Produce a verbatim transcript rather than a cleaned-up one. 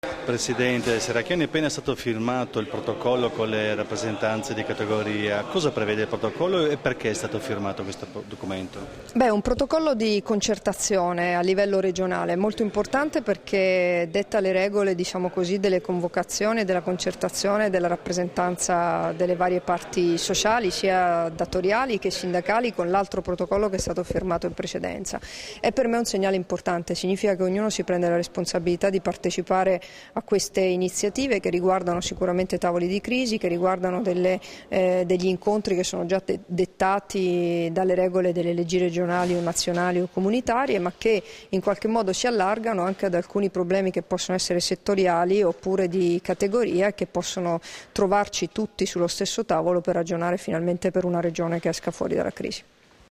Presidente Serracchiani, è appena stato firmato il protocollo con le rappresentanze di categoria. Cosa prevede il protocollo e perché è stato firmato questo documento? Beh, un protocollo di concertazione a livello regionale, molto importante perché detta le regole, diciamo così, delle convocazioni, della concertazione, della rappresentanza delle varie parti sociali, sia datoriali che sindacali, con l'altro protocollo che è stato firmato in precedenza. È per me un segnale importante, significa che ognuno si prende la responsabilità di partecipare a queste iniziative che riguardano sicuramente tavoli di crisi, che riguardano delle, eh, degli incontri che sono già dettati dalle regole delle leggi regionali o nazionali o comunitarie, ma che in qualche modo si allargano anche ad alcuni problemi che possono essere settoriali oppure di categoria e che possono trovarci tutti sullo stesso tavolo per ragionare finalmente per una regione che esca fuori dalla crisi.